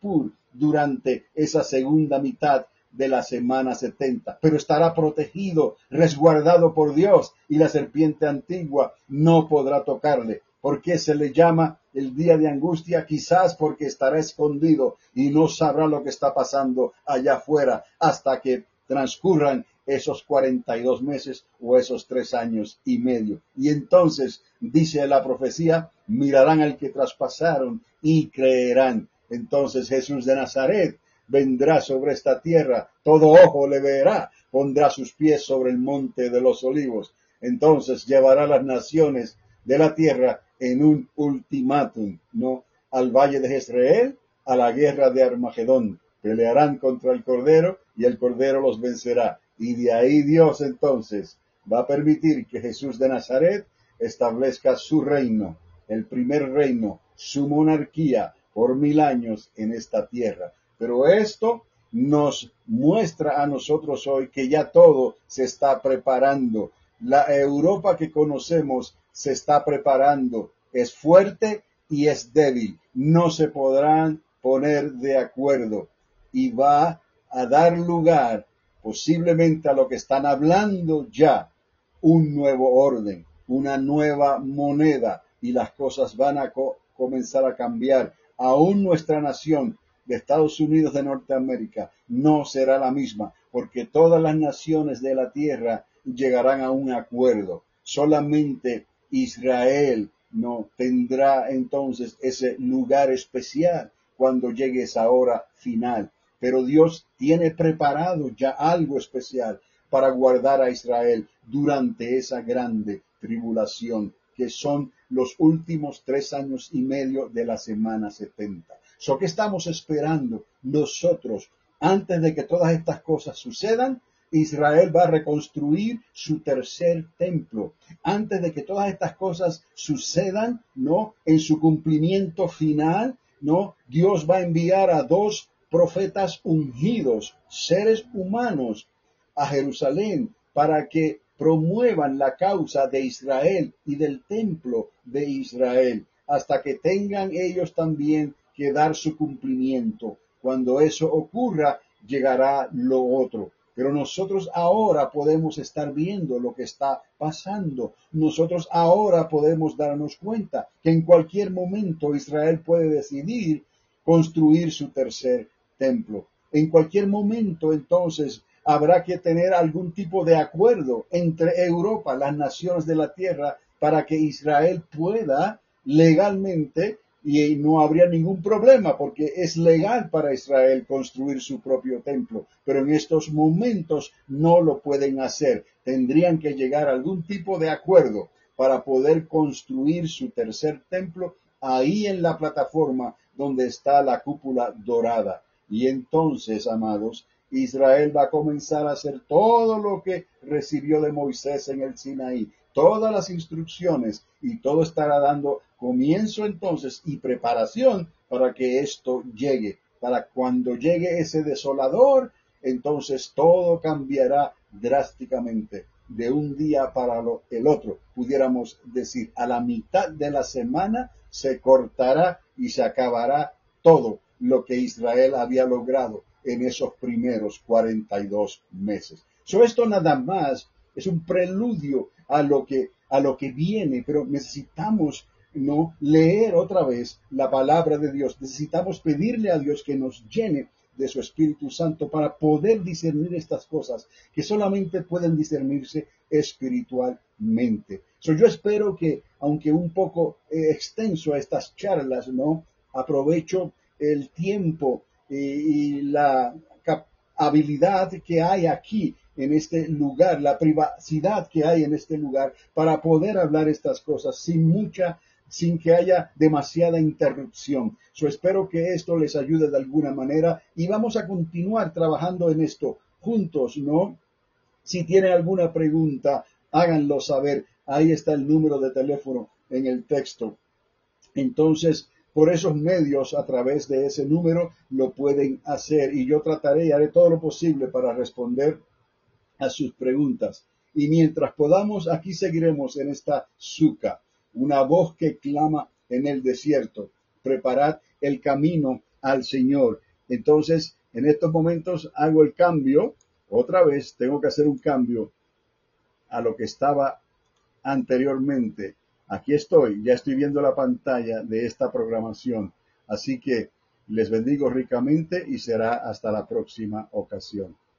durante esa segunda mitad de la semana 70, pero estará protegido, resguardado por Dios, y la serpiente antigua no podrá tocarle. ¿Por qué se le llama el día de angustia? Quizás porque estará escondido y no sabrá lo que está pasando allá afuera hasta que transcurran esos 42 meses o esos 3 años y medio. Y entonces, dice la profecía, mirarán al que traspasaron y creerán. Entonces Jesús de Nazaret vendrá sobre esta tierra, todo ojo le verá, pondrá sus pies sobre el monte de los olivos. Entonces llevará las naciones de la tierra en un ultimátum, ¿no? Al valle de Jezreel, a la guerra de Armagedón. Pelearán contra el Cordero y el Cordero los vencerá. Y de ahí Dios entonces va a permitir que Jesús de Nazaret establezca su reino, el primer reino, su monarquía por 1000 años en esta tierra. Pero esto nos muestra a nosotros hoy que ya todo se está preparando. La Europa que conocemos se está preparando, es fuerte y es débil, no se podrán poner de acuerdo y va a dar lugar posiblemente a lo que están hablando ya, un nuevo orden, una nueva moneda, y las cosas van a comenzar a cambiar. Aún nuestra nación de Estados Unidos de Norteamérica no será la misma, porque todas las naciones de la tierra llegarán a un acuerdo. Solamente Israel no tendrá entonces ese lugar especial cuando llegue esa hora final. Pero Dios tiene preparado ya algo especial para guardar a Israel durante esa grande tribulación, que son los últimos 3 años y medio de la semana 70. ¿Qué estamos esperando nosotros? Antes de que todas estas cosas sucedan, Israel va a reconstruir su tercer templo. Antes de que todas estas cosas sucedan, ¿no? En su cumplimiento final, ¿no? Dios va a enviar a 2 profetas ungidos, seres humanos, a Jerusalén para que promuevan la causa de Israel y del templo de Israel, hasta que tengan ellos también que dar su cumplimiento. Cuando eso ocurra, llegará lo otro. Pero nosotros ahora podemos estar viendo lo que está pasando. Nosotros ahora podemos darnos cuenta que en cualquier momento Israel puede decidir construir su tercer templo. En cualquier momento, entonces, habrá que tener algún tipo de acuerdo entre Europa, las naciones de la tierra, para que Israel pueda legalmente, y no habría ningún problema porque es legal para Israel construir su propio templo, pero en estos momentos no lo pueden hacer. Tendrían que llegar a algún tipo de acuerdo para poder construir su tercer templo ahí en la plataforma donde está la cúpula dorada. Y entonces, amados, Israel va a comenzar a hacer todo lo que recibió de Moisés en el Sinaí, todas las instrucciones, y todo estará dando comienzo entonces y preparación para que esto llegue. Para cuando llegue ese desolador, entonces todo cambiará drásticamente de un día para el otro. Pudiéramos decir, a la mitad de la semana se cortará y se acabará todo lo que Israel había logrado en esos primeros 42 meses. Esto nada más es un preludio a lo que viene, pero necesitamos no leer otra vez la palabra de Dios. Necesitamos pedirle a Dios que nos llene de su Espíritu Santo para poder discernir estas cosas que solamente pueden discernirse espiritualmente. Yo espero que, aunque un poco extenso a estas charlas, ¿no? Aprovecho el tiempo y la habilidad que hay aquí en este lugar, la privacidad que hay en este lugar para poder hablar estas cosas sin que haya demasiada interrupción. Espero que esto les ayude de alguna manera y vamos a continuar trabajando en esto juntos, ¿no? Si tienen alguna pregunta, háganlo saber. Ahí está el número de teléfono en el texto. Entonces, por esos medios, a través de ese número, lo pueden hacer y yo trataré y haré todo lo posible para responder a sus preguntas. Y mientras podamos, aquí seguiremos en esta suca, una voz que clama en el desierto. Preparad el camino al Señor, Entonces, en estos momentos hago el cambio, otra vez tengo que hacer un cambio a lo que estaba anteriormente. Aquí estoy, ya estoy viendo la pantalla de esta programación. Así que les bendigo ricamente y será hasta la próxima ocasión.